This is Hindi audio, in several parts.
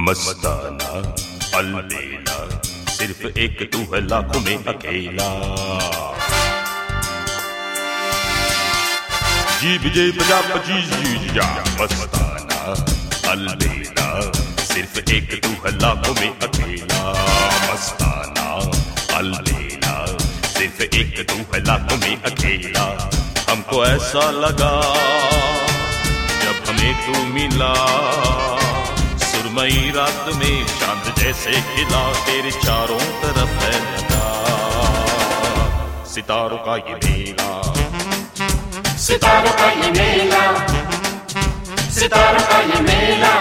मस्ताना अलबेला, सिर्फ एक तू है लाखों में अकेला। जीब जे बजा पचीस जीज जा, मस्ताना अलबेला, सिर्फ एक तू है लाखों में अकेला। मस्ताना अलबेला, सिर्फ एक तू है लाखों में अकेला। हमको ऐसा लगा जब हमें तू मिला, सुरमई रात में चांद जैसे खिला, तेरे चारों तरफ है लगा सितारों का ये मेला, सितारों का ये मेला, सितारों का ये मेला।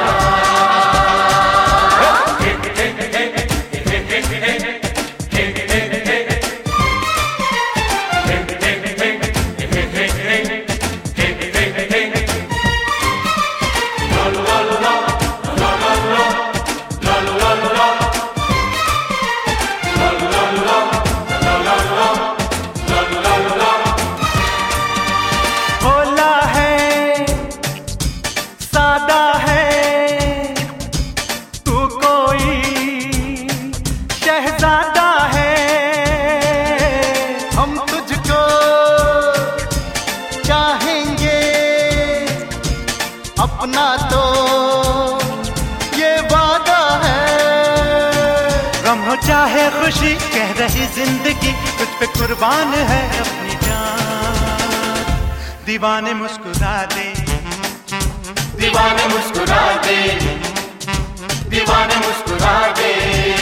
अपना तो ये वादा है, गम हो चाहे खुशी कह रही जिंदगी, तुझ पे कुर्बान है अपनी जान। दीवाने मुस्कुरा दे, दीवाने मुस्कुरा दे, दीवाने मुस्कुरा दे।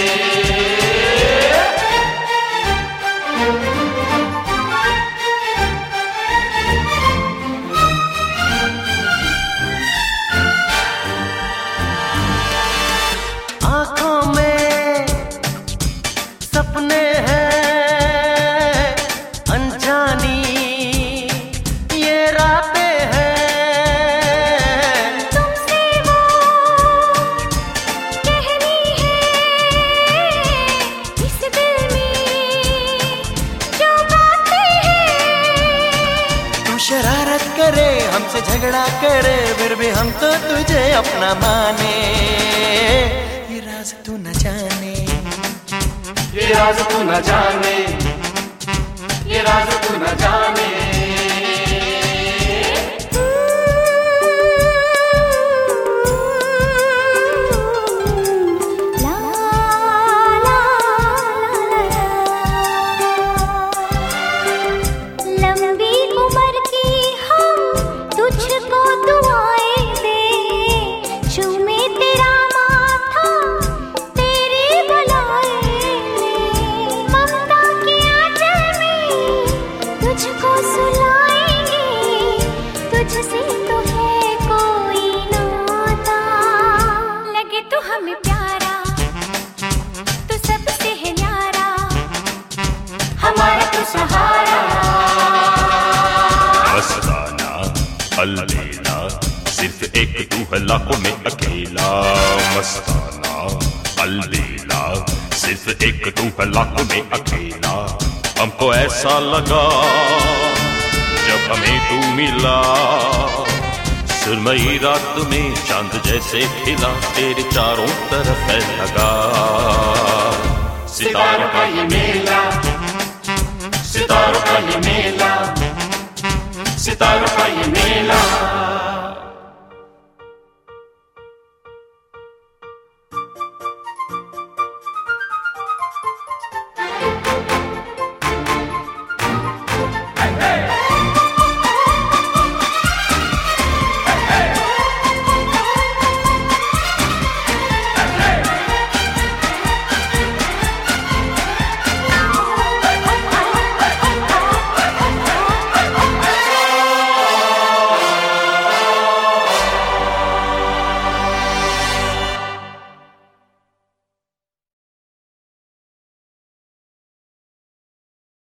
सपने हैं अनजानी ये रातें हैं, तुमसे वो कहनी है इस दिल में जो बातें हैं। तू शरारत करे हमसे झगड़ा करे, फिर भी हम तो तुझे अपना माने, ये राज तू न जाने, ये राज तू न जाने, ये राज तू न जाने। लंबी उम्र की हम तुझको दुआएं दे, चूमे तेरा माथा तेरी बुलाए, ममता की आंचल में तुझको सुलाएंगे, तुझसे तो है कोई नाता, लगे तो हमें प्यारा तो सबसे है न्यारा, हमारा तो सहारा। मस्ताना अलबेला, सिर्फ एक तू है लाखों में अकेला। मस्ताना अलबेला, सिर्फ एक तू है लाखों में अकेला। हमको ऐसा लगा जब हमें तू मिला, सुरमई रात में चांद जैसे खिला, तेरे चारों तरफ है लगा सितारों का ये मेला, सितारों का ये मेला, सितारों का ये मेला।